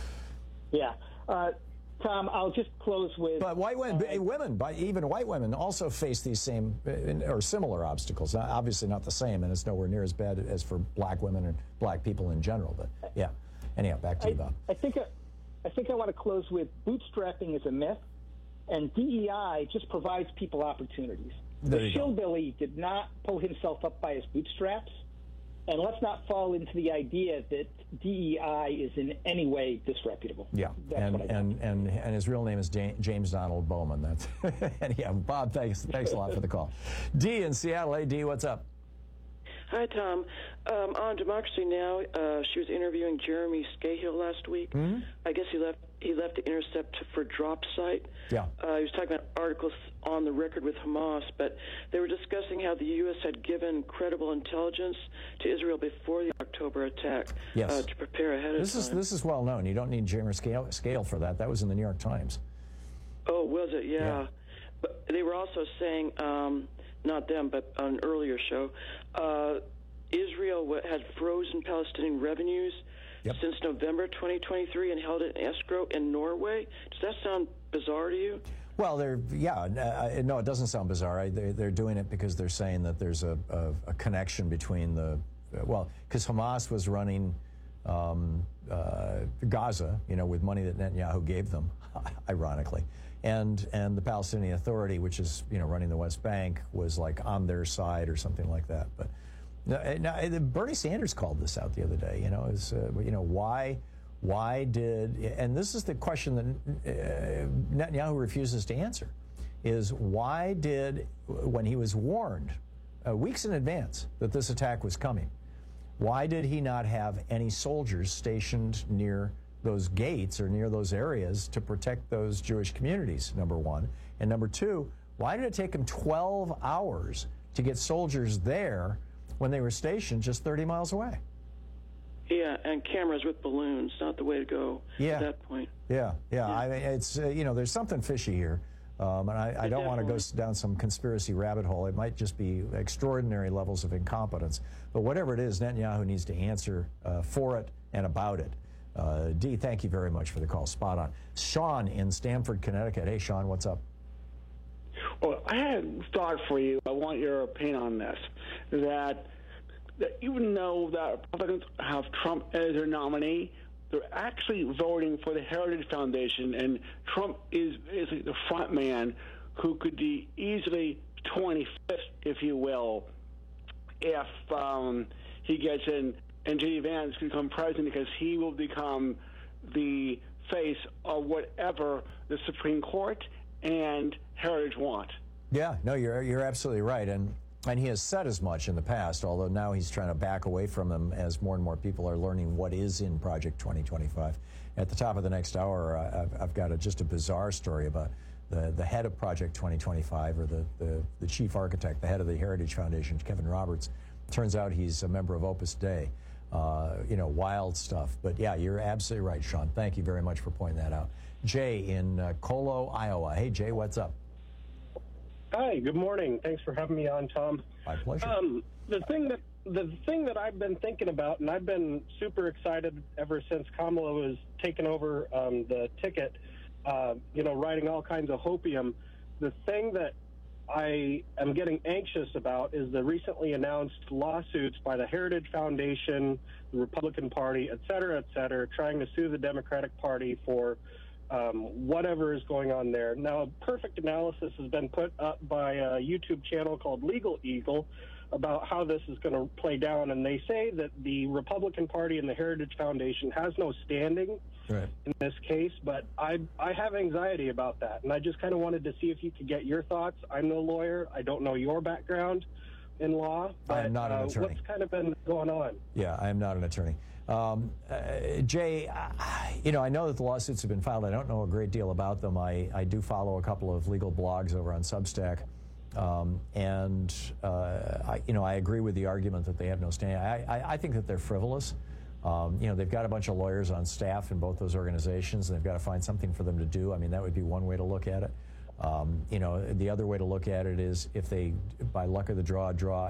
Tom, I'll just close with... But even white women also face these same or similar obstacles. Obviously not the same, and it's nowhere near as bad as for black women and black people in general. But, yeah. Anyhow, back to you, Bob. I think I want to close with bootstrapping is a myth, and DEI just provides people opportunities. The Shillbilly did not pull himself up by his bootstraps. And let's not fall into the idea that DEI is in any way disreputable. Yeah, and his real name is James Donald Bowman. That's and yeah, Bob, thanks a lot for the call. Dee in Seattle. Hey, Dee, what's up? Hi, Tom. On Democracy Now!, she was interviewing Jeremy Scahill last week. Mm-hmm. I guess he left The Intercept for drop site. Yeah. He was talking about articles on the record with Hamas, but they were discussing how the U.S. had given credible intelligence to Israel before the October attack to prepare ahead of time. This is well known. You don't need Jeremy Scahill for that. That was in the New York Times. Oh, was it? Yeah. But they were also saying, not them, but on an earlier show, Israel had frozen Palestinian revenues since November 2023 and held it in escrow in Norway. Does that sound bizarre to you? Well, no, it doesn't sound bizarre. They're doing it because they're saying that there's a connection between because Hamas was running Gaza, with money that Netanyahu gave them, ironically, and the Palestinian Authority, which is running the West Bank, was like on their side or something like that. But Bernie Sanders called this out the other day. Why did, and this is the question that Netanyahu refuses to answer, is why did, when he was warned weeks in advance that this attack was coming, why did he not have any soldiers stationed near those gates or near those areas to protect those Jewish communities, number one? And number two, why did it take him 12 hours to get soldiers there when they were stationed just 30 miles away? Yeah, and cameras with balloons, not the way to go at that point. Yeah. I mean, it's, there's something fishy here. And I don't want to go down some conspiracy rabbit hole. It might just be extraordinary levels of incompetence. But whatever it is, Netanyahu needs to answer for it and about it. Dee, thank you very much for the call. Spot on. Sean in Stamford, Connecticut. Hey, Sean, what's up? Well, I had a thought for you. I want your opinion on this. That even though the Republicans have Trump as their nominee, they're actually voting for the Heritage Foundation, and Trump is the front man who could be easily 25th, if you will, if he gets in, and J.D. Vance can become president, because he will become the face of whatever the Supreme Court and Heritage want. Yeah, no, you're absolutely right, and he has said as much in the past, although now he's trying to back away from them as more and more people are learning what is in Project 2025. At the top of the next hour, I've got just a bizarre story about the head of Project 2025, or the chief architect, the head of the Heritage Foundation, Kevin Roberts. Turns out he's a member of Opus Dei. Wild stuff. But yeah, you're absolutely right, Sean. Thank you very much for pointing that out. Jay in Colo, Iowa. Hey, Jay, what's up? Hi, good morning. Thanks for having me on, Tom. My pleasure. The thing that I've been thinking about, and I've been super excited ever since Kamala was taking over the ticket, writing all kinds of hopium. The thing that I am getting anxious about is the recently announced lawsuits by the Heritage Foundation, the Republican Party, et cetera, trying to sue the Democratic Party for whatever is going on there. Now, a perfect analysis has been put up by a YouTube channel called Legal Eagle about how this is going to play down, and they say that the Republican Party and the Heritage Foundation has no standing in this case, but I have anxiety about that, and I just kind of wanted to see if you could get your thoughts. I'm no lawyer. I don't know your background in law, but I am not an attorney. What's kind of been going on? Yeah, I am not an attorney. Jay, I know that the lawsuits have been filed. I don't know a great deal about them. I do follow a couple of legal blogs over on Substack. I agree with the argument that they have no standing. I think that they're frivolous. They've got a bunch of lawyers on staff in both those organizations, and they've got to find something for them to do. I mean, that would be one way to look at it. The other way to look at it is if they, by luck of the draw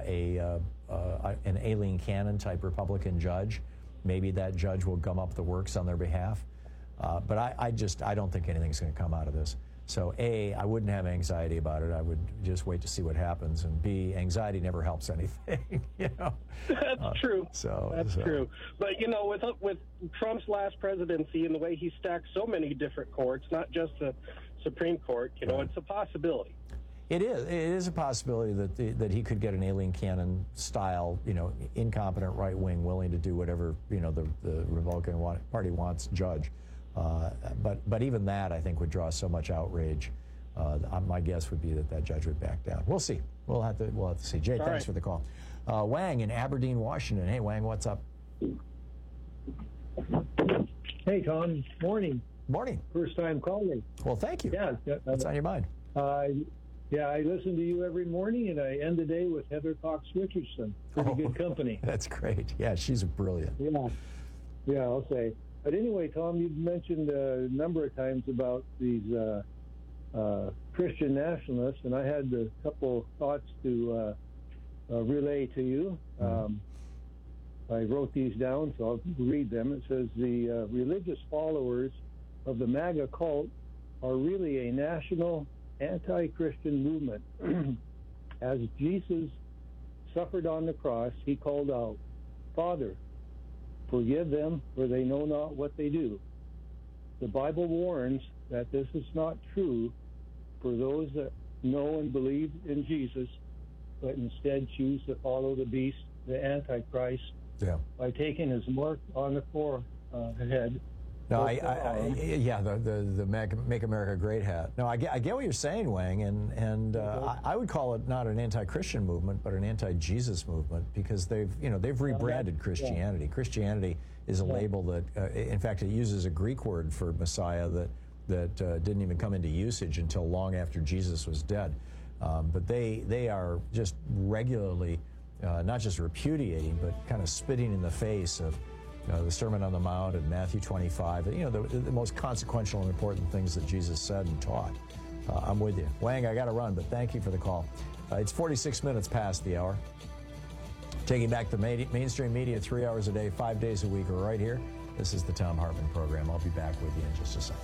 an Aileen Cannon type Republican judge, maybe that judge will gum up the works on their behalf. But I don't think anything's going to come out of this. So A, I wouldn't have anxiety about it. I would just wait to see what happens. And B, anxiety never helps anything. That's true. That's true. But with Trump's last presidency and the way he stacked so many different courts, not just the Supreme Court, it's a possibility. It is a possibility that he could get an Aileen Cannon style, incompetent right wing willing to do whatever the Republican Party wants judge. But even that, I think, would draw so much outrage. My guess would be that judge would back down. We'll see. We'll have to see. Jay, thanks for the call. Wang in Aberdeen, Washington. Hey, Wang, what's up? Hey, Tom. Morning. Morning. First time calling. Well, thank you. Yeah. What's on your mind? I listen to you every morning, and I end the day with Heather Cox Richardson. Pretty good company. That's great. Yeah, she's brilliant. Yeah, I'll say. But anyway, Tom, you've mentioned a number of times about these Christian nationalists, and I had a couple thoughts to relay to you. I wrote these down, so I'll read them. It says the religious followers of the MAGA cult are really a national anti-Christian movement. As Jesus suffered on the cross, he called out, "Father, forgive them, for they know not what they do." The Bible warns that this is not true for those that know and believe in Jesus, but instead choose to follow the beast, the Antichrist, by taking his mark on the forehead. No, the Make America Great hat. No, I get what you're saying, Wang, and I would call it not an anti-Christian movement, but an anti-Jesus movement, because they've rebranded Christianity. Christianity is a label that, in fact, it uses a Greek word for Messiah that didn't even come into usage until long after Jesus was dead. But they are just regularly not just repudiating, but kind of spitting in the face of the Sermon on the Mount and Matthew 25, the most consequential and important things that Jesus said and taught. I'm with you. Wang, I got to run, but thank you for the call. It's 46 minutes past the hour. Taking back the mainstream media 3 hours a day, 5 days a week, right here. This is the Thom Hartmann Program. I'll be back with you in just a second.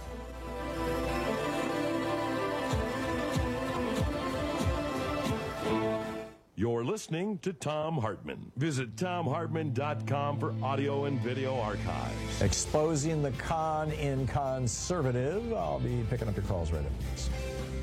You're listening to Thom Hartmann. Visit ThomHartmann.com for audio and video archives. Exposing the con in conservative. I'll be picking up your calls right after this.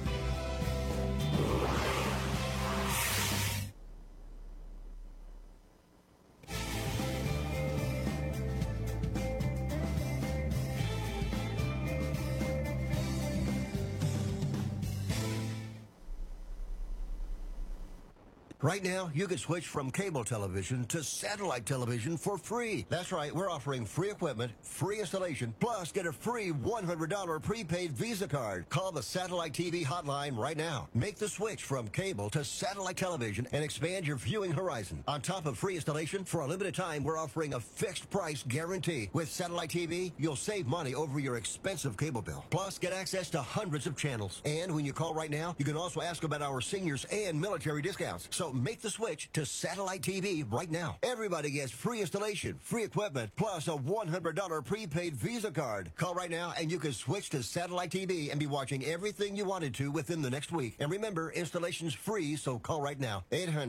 Right now, you can switch from cable television to satellite television for free. That's right, we're offering free equipment, free installation, plus get a free $100 prepaid Visa card. Call the Satellite TV hotline right now. Make the switch from cable to satellite television and expand your viewing horizon. On top of free installation, for a limited time, we're offering a fixed price guarantee. With Satellite TV, you'll save money over your expensive cable bill. Plus, get access to hundreds of channels. And when you call right now, you can also ask about our seniors and military discounts. So make the switch to Satellite TV right now. Everybody gets free installation, free equipment, plus a $100 prepaid Visa card. Call right now and you can switch to Satellite TV and be watching everything you wanted to within the next week. And remember, installation's free, so call right now.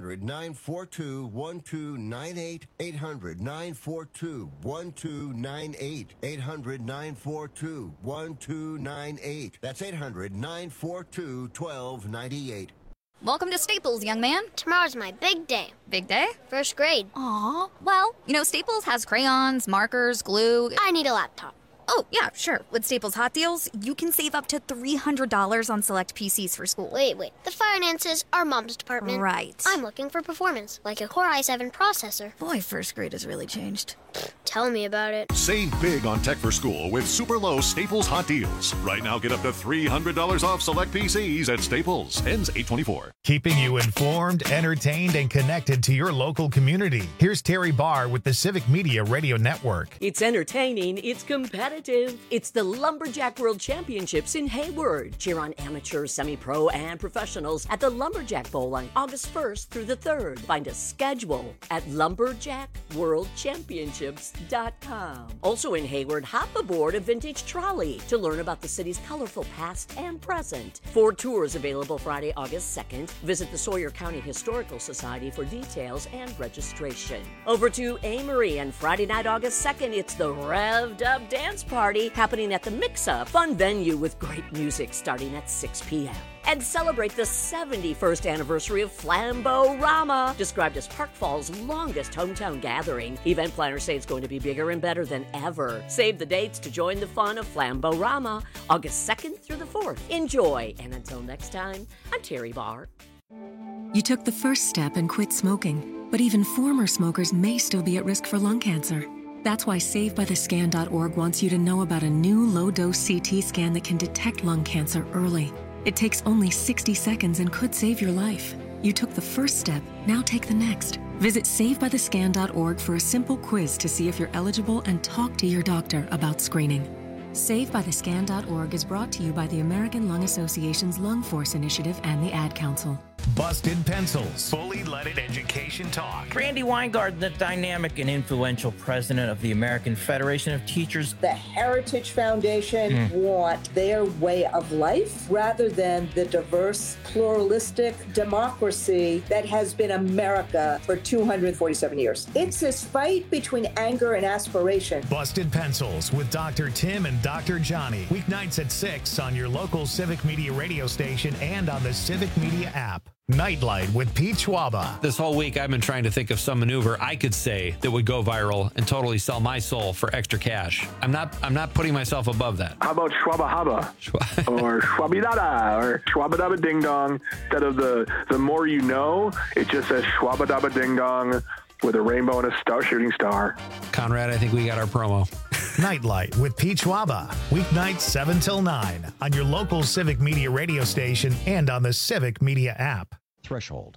800-942-1298. 800-942-1298. 800-942-1298. That's 800-942-1298. Welcome to Staples, young man. Tomorrow's my big day. Big day? First grade. Aw. Well, Staples has crayons, markers, glue. I need a laptop. Oh, yeah, sure. With Staples Hot Deals, you can save up to $300 on select PCs for school. Wait. The finances are Mom's department. Right. I'm looking for performance, like a Core i7 processor. Boy, first grade has really changed. Tell me about it. Save big on tech for school with super low Staples Hot Deals. Right now, get up to $300 off select PCs at Staples. Ends 8/24. Keeping you informed, entertained, and connected to your local community. Here's Terry Barr with the Civic Media Radio Network. It's entertaining. It's competitive. It's the Lumberjack World Championships in Hayward. Cheer on amateurs, semi-pro, and professionals at the Lumberjack Bowl on August 1st through the 3rd. Find a schedule at lumberjackworldchampionships.com. Also in Hayward, hop aboard a vintage trolley to learn about the city's colorful past and present. 4 tours available Friday, August 2nd. Visit the Sawyer County Historical Society for details and registration. Over to Amory, and Friday night, August 2nd, it's the Revved Up Dance Party happening at the Mix-Up, fun venue with great music starting at 6 p.m. and celebrate the 71st anniversary of Flambo-Rama, described as Park Fall's longest hometown gathering. Event planners say it's going to be bigger and better than ever. Save the dates to join the fun of Flambo-Rama, August 2nd through the 4th. Enjoy, and until next time, I'm Terry Barr. You took the first step and quit smoking, but even former smokers may still be at risk for lung cancer. That's why SaveByTheScan.org wants you to know about a new low-dose CT scan that can detect lung cancer early. It takes only 60 seconds and could save your life. You took the first step, now take the next. Visit SaveByTheScan.org for a simple quiz to see if you're eligible and talk to your doctor about screening. SaveByTheScan.org is brought to you by the American Lung Association's Lung Force Initiative and the Ad Council. Busted Pencils. Fully Leaded Education Talk. Randy Weingart, the dynamic and influential president of the American Federation of Teachers. The Heritage Foundation want their way of life rather than the diverse, pluralistic democracy that has been America for 247 years. It's this fight between anger and aspiration. Busted Pencils with Dr. Tim and Dr. Johnny. Weeknights at 6 on your local Civic Media radio station and on the Civic Media app. Nightlight with Pete Schwaba. This whole week, I've been trying to think of some maneuver I could say that would go viral and totally sell my soul for extra cash. I'm not putting myself above that. How about Schwaba Haba? Or Schwabidada? Or Schwabadaba Ding Dong? Instead of the more you know, it just says Schwabadaba Ding Dong with a rainbow and a shooting star. Conrad, I think we got our promo. Nightlight with Pete Schwaba. Weeknights 7 till 9 on your local Civic Media radio station and on the Civic Media app. Threshold.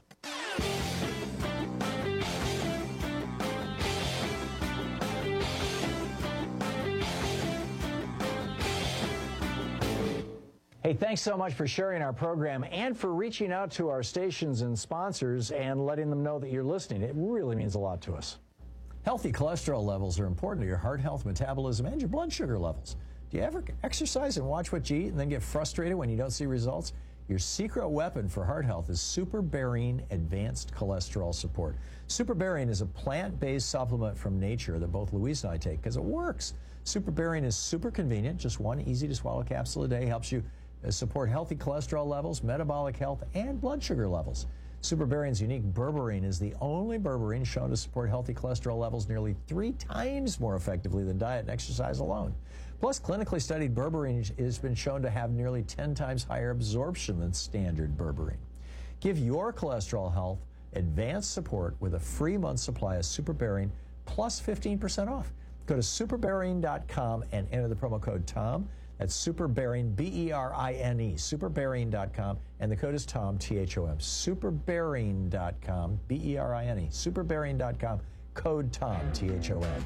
Hey, thanks so much for sharing our program and for reaching out to our stations and sponsors and letting them know that you're listening. It really means a lot to us. Healthy cholesterol levels are important to your heart health, metabolism, and your blood sugar levels. Do you ever exercise and watch what you eat and then get frustrated when you don't see results? Your secret weapon for heart health is SuperBerine Advanced Cholesterol Support. SuperBerine is a plant-based supplement from nature that both Louise and I take because it works. SuperBerine is super convenient. Just one easy-to-swallow capsule a day helps you support healthy cholesterol levels, metabolic health, and blood sugar levels. SuperBerine's unique berberine is the only berberine shown to support healthy cholesterol levels nearly 3 times more effectively than diet and exercise alone. Plus, clinically studied berberine has been shown to have nearly 10 times higher absorption than standard berberine. Give your cholesterol health advanced support with a free month supply of SuperBerine plus 15% off. Go to superberine.com and enter the promo code TOM. That's SuperBerine, B-E-R-I-N-E, superberine.com, and the code is TOM, T-H-O-M, superberine.com, B-E-R-I-N-E, superberine.com, code TOM, T-H-O-M.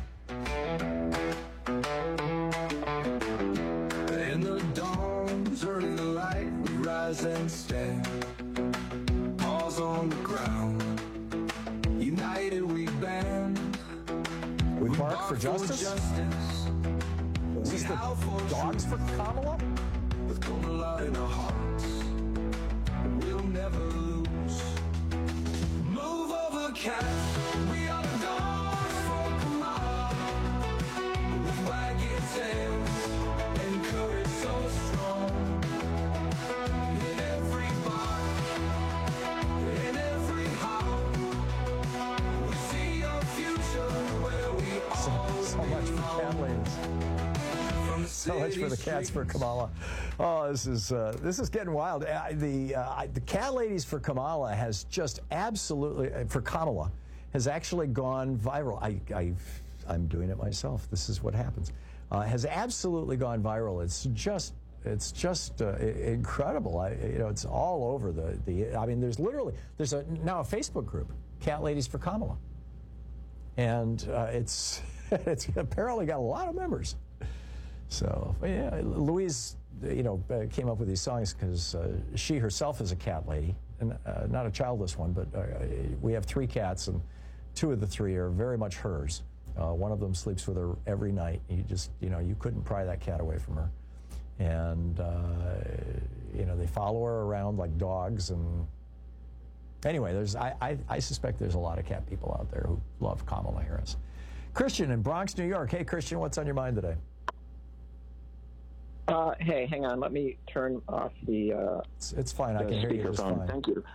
In the dawn, early light, we rise and stand, paws on the ground, united we band. We bark for justice? Is this the Dogs for Kamala? With Kamala in our hearts, we'll never lose. Move over, cat. We are the dogs for Kamala. With wagging tails and courage so strong. In every bark, in every howl, we see a future where we all so much for cat ladies. So much for the Cats for Kamala. Oh, this is getting wild. The Cat Ladies for Kamala has just absolutely, for Kamala, has actually gone viral. I'm doing it myself. This is what happens. Has absolutely gone viral. It's just incredible. It's all over I mean, there's now a Facebook group, Cat Ladies for Kamala, and it's apparently got a lot of members. So, yeah, Louise, came up with these songs because she herself is a cat lady, and not a childless one, but we have 3 cats, and 2 of the 3 are very much hers. One of them sleeps with her every night. You couldn't pry that cat away from her. And, they follow her around like dogs. And anyway, I suspect there's a lot of cat people out there who love Kamala Harris. Christian in Bronx, New York. Hey, Christian, what's on your mind today? Hey, hang on. Let me turn off the. It's fine. I can hear you just fine. Thank you.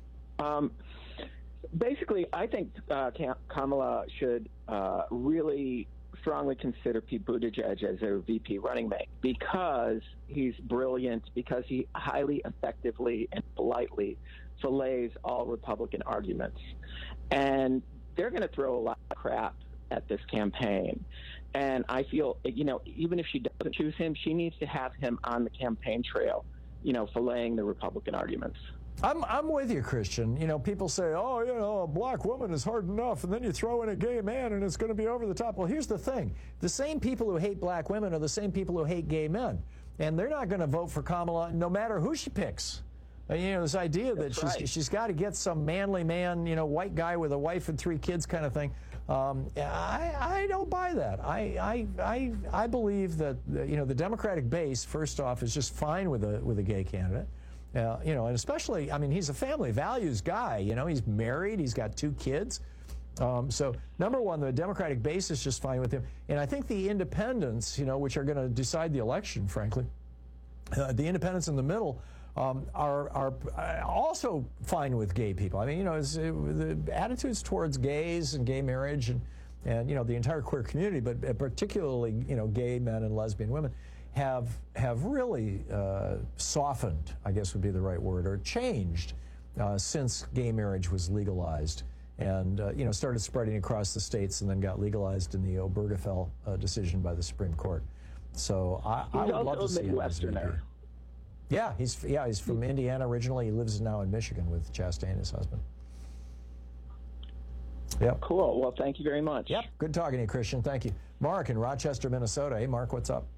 Basically, I think Kamala should really strongly consider Pete Buttigieg as their VP running mate because he's brilliant, because he highly effectively and politely fillets all Republican arguments. And they're going to throw a lot of crap at this campaign. And I feel, even if she doesn't choose him, she needs to have him on the campaign trail, filleting the Republican arguments. I'm with you, Christian. People say, a black woman is hard enough, and then you throw in a gay man, and it's going to be over the top. Well, here's the thing. The same people who hate black women are the same people who hate gay men. And they're not going to vote for Kamala no matter who she picks. This idea that she's got to get some manly man, white guy with a wife and 3 kids kind of thing. I don't buy that. I believe that the Democratic base, first off, is just fine with a gay candidate. And especially, he's a family values guy. He's married, he's got 2 kids. So number one, the Democratic base is just fine with him. And I think the independents, which are going to decide the election, frankly, the independents in the middle are also fine with gay people. The attitudes towards gays and gay marriage and the entire queer community, but particularly, gay men and lesbian women, have really softened, I guess would be the right word, or changed since gay marriage was legalized and started spreading across the states and then got legalized in the Obergefell decision by the Supreme Court. So I would love to see him as VP. Yeah, he's from Indiana originally. He lives now in Michigan with Chastain, his husband. Yep. Cool. Well, thank you very much. Yep. Good talking to you, Christian. Thank you. Mark in Rochester, Minnesota. Hey, Mark, what's up?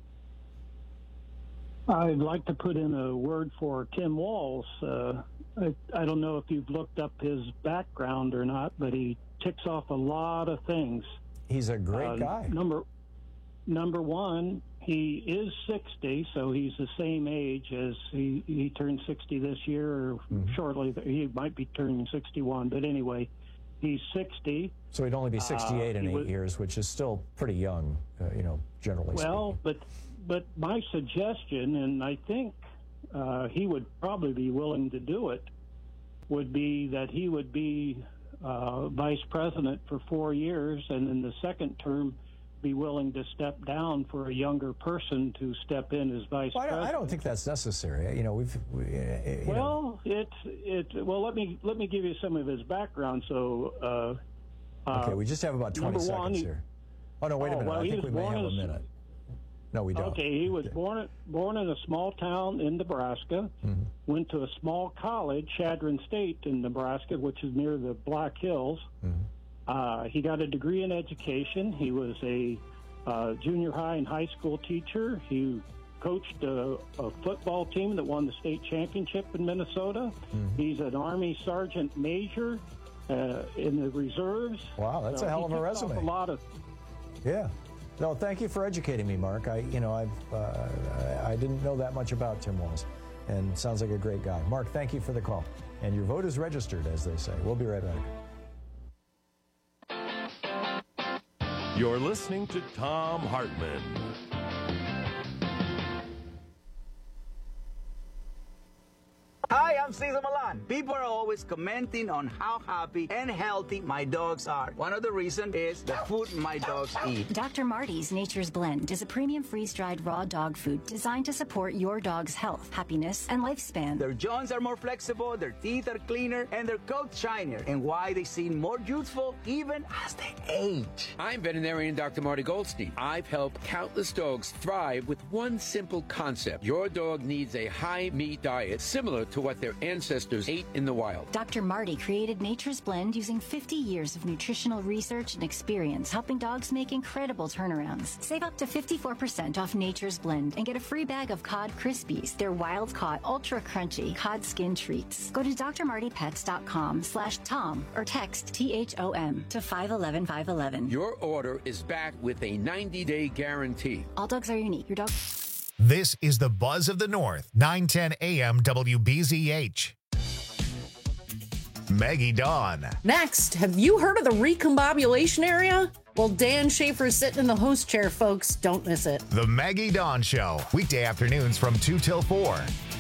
I'd like to put in a word for Tim Walz. I don't know if you've looked up his background or not, but he ticks off a lot of things. He's a great guy. Number one, he is 60, so he's the same age as he turned 60 this year, or shortly. He might be turning 61, but anyway, he's 60. So he'd only be 68 in 8 years, which is still pretty young, generally speaking. Well, but my suggestion, and I think he would probably be willing to do it, would be that he would be vice president for 4 years, and in the second term be willing to step down for a younger person to step in as vice president. I don't think that's necessary. Well, let me give you some of his background. So, okay, we just have about 20 seconds here. Oh no, wait a minute. I think we may have a minute. No, we don't. Okay, he was born in a small town in Nebraska. Went to a small college, Chadron State in Nebraska, which is near the Black Hills. He got a degree in education. He was a junior high and high school teacher. He coached a football team that won the state championship in Minnesota. He's an Army Sergeant Major in the reserves. Wow, that's a hell of a resume. A lot of. Yeah. No, thank you for educating me, Mark. I didn't know that much about Tim Walz, and sounds like a great guy. Mark, thank you for the call. And your vote is registered, as they say. We'll be right back. You're listening to Thom Hartmann. Hi, I'm Cesar Milan. People are always commenting on how happy and healthy my dogs are. One of the reasons is the food my dogs eat. Dr. Marty's Nature's Blend is a premium freeze-dried raw dog food designed to support your dog's health, happiness, and lifespan. Their joints are more flexible, their teeth are cleaner, and their coats shinier. And why they seem more youthful even as they age. I'm veterinarian Dr. Marty Goldstein. I've helped countless dogs thrive with one simple concept. Your dog needs a high-meat diet similar to what their ancestors ate in the wild. Dr. Marty created Nature's Blend using 50 years of nutritional research and experience, helping dogs make incredible turnarounds. Save up to 54% off Nature's Blend and get a free bag of Cod Krispies, their wild-caught, ultra-crunchy cod skin treats. Go to drmartypets.com/Tom or text THOM to 511-511. Your order is backed with a 90-day guarantee. All dogs are unique. Your dog... This is the Buzz of the North, 910 AM WBZH. Maggie Dawn. Next, have you heard of the recombobulation area? Well, Dan Schaefer's sitting in the host chair, folks. Don't miss it. The Maggie Dawn Show, weekday afternoons from 2 till 4.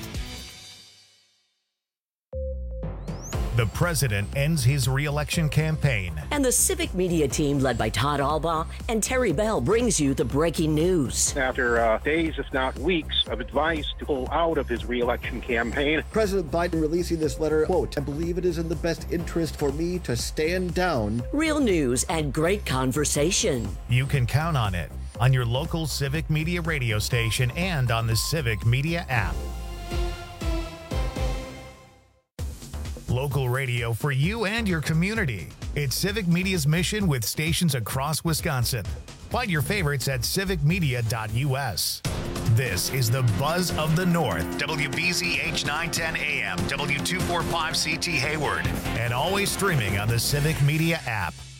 The president ends his re-election campaign. And the Civic Media team, led by Todd Albaugh and Terry Bell, brings you the breaking news. After days, if not weeks, of advice to pull out of his re-election campaign, President Biden releasing this letter, quote, "I believe it is in the best interest for me to stand down." Real news and great conversation. You can count on it on your local Civic Media radio station and on the Civic Media app. Local radio for you and your community. It's Civic Media's mission with stations across Wisconsin. Find your favorites at civicmedia.us. This is the Buzz of the North, WBZH 910 AM, W245CT Hayward, and always streaming on the Civic Media app.